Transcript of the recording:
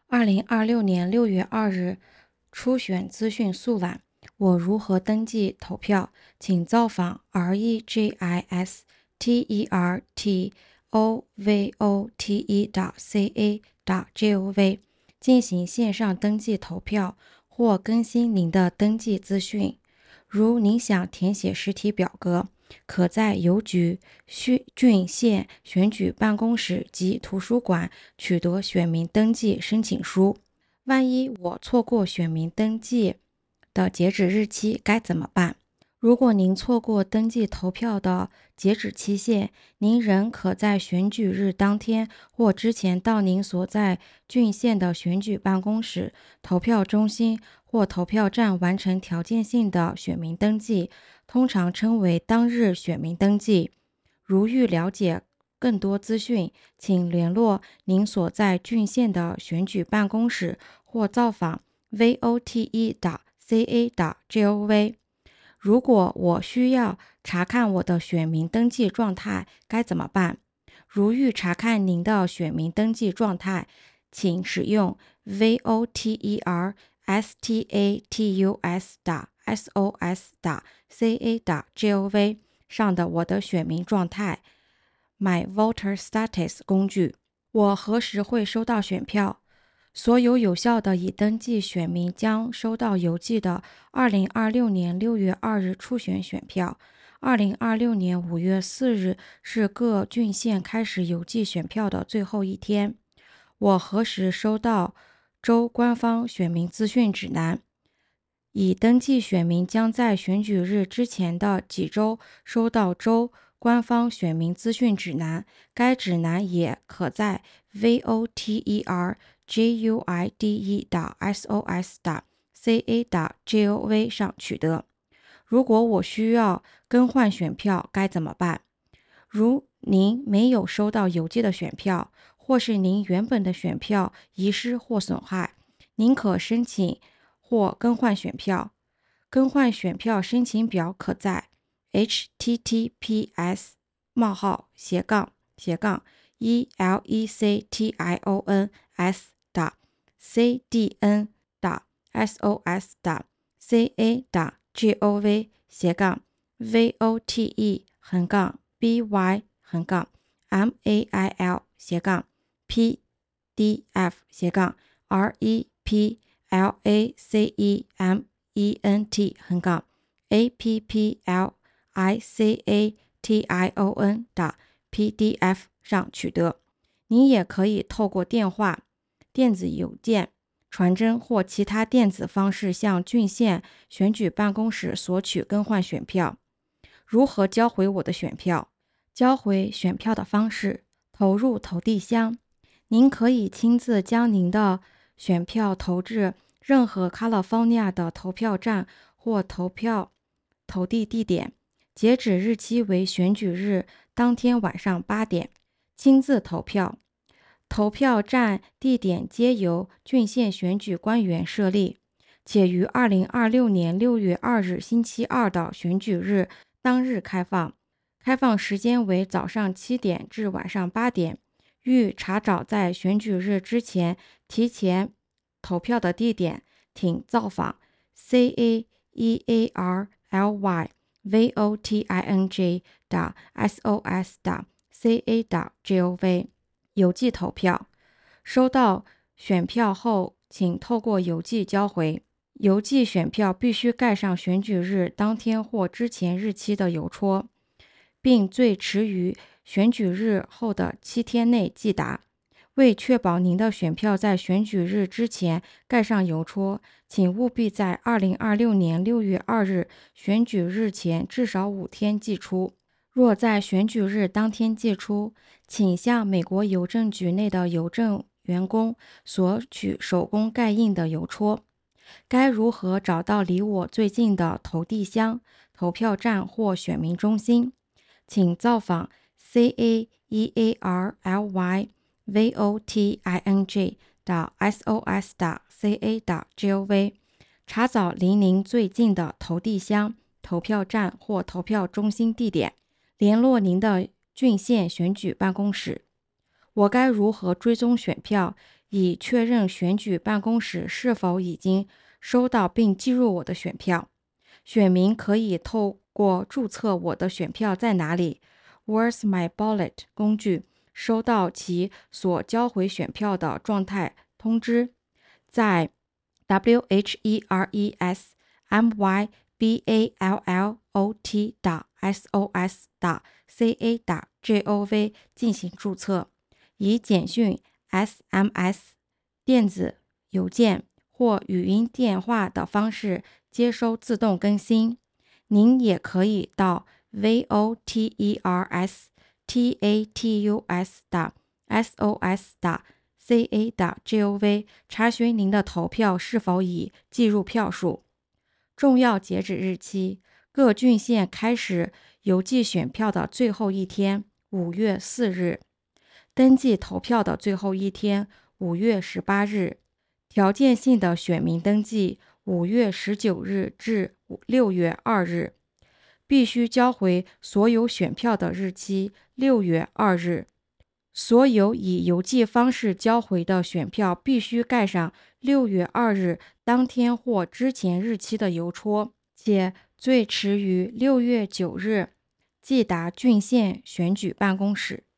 2026年6月2日初选资讯速览：我如何登记投票？请造访 registrovOte.ca.gov 进行线上登记投票或更新您的登记资讯。如您想填写实体表格，可在邮局、郡县选举办公室及图书馆取得选民登记申请书。万一我错过选民登记的截止日期该怎么办？如果您错过登记投票的截止期限，您仍可在选举日当天或之前到您所在郡县的选举办公室、投票中心或投票站完成条件性的选民登记，通常称为当日选民登记。如欲了解更多资讯，请联络您所在郡县的选举办公室或造访 vote.ca.gov。如果我需要查看我的选民登记状态该怎么办？如欲查看您的选民登记状态，请使用 voterstatus.sos.ca.gov 上的我的选民状态 My Voter Status 工具。我何时会收到选票？所有有效的已登记选民将收到邮寄的2026年6月2日初选选票。2026年5月4日是各郡县开始邮寄选票的最后一天。我何时收到州官方选民资讯指南？已登记选民将在选举日之前的几周收到州官方选民资讯指南，该指南也可在 voterguide.sos.ca.gov 上取得。如果我需要更换选票该怎么办？如您没有收到邮寄的选票，或是您原本的选票遗失或损坏，您可申请或更换选票。更换选票申请表可在 https://vote.applesection.pdf 上取得。您也可以透过电话、电子邮件、传真或其他电子方式向郡县选举办公室索取更换选票。如何交回我的选票？交回选票的方式：投入投递箱。您可以亲自将您的选票投至任何 California 的投票站或投票投递地点，截止日期为选举日当天晚上8点。亲自投票。投票站地点皆由郡县选举官员设立，且于2026年6月2日星期二的选举日当日开放。开放时间为早上7点至晚上8点。欲查找在选举日之前提前投票的地点，请造访 caearlyvoting.sos.ca.gov 邮寄投票。收到选票后，请透过邮寄交回。邮寄选票必须盖上选举日当天或之前日期的邮戳，并最迟于选举日后的7天内寄达。为确保您的选票在选举日之前盖上邮戳，请务必在2026年6月2日选举日前至少5天寄出。若在选举日当天寄出，请向美国邮政局内的邮政员工索取手工盖印的邮戳。该如何找到离我最近的投递箱、投票站或选民中心？请造访 caearlyvoting.sos.ca.gov 查找离您最近的投递箱、投票站或投票中心地点，联络您的郡县选举办公室。我该如何追踪选票？ 以确认选举办公室是否已经收到并记入我的选票。选民可以透过注册我的选票在哪里 Where's My Ballot 工具收到其所交回选票的状态通知，在 whereslot.sos.ca.gov 进行注册，以简讯、SMS、电子邮件或语音电话的方式接收自动更新。您也可以到 voterstatus.sos.ca.gov 查询您的投票是否已计入票数。重要截止日期：各郡县开始邮寄选票的最后一天5月4日，登记投票的最后一天5月18日，条件性的选民登记5月19日至6月2日，必须交回所有选票的日期6月2日。所有以邮寄方式交回的选票必须盖上6月2日当天或之前日期的邮戳，且最迟于6月9日寄达郡县选举办公室。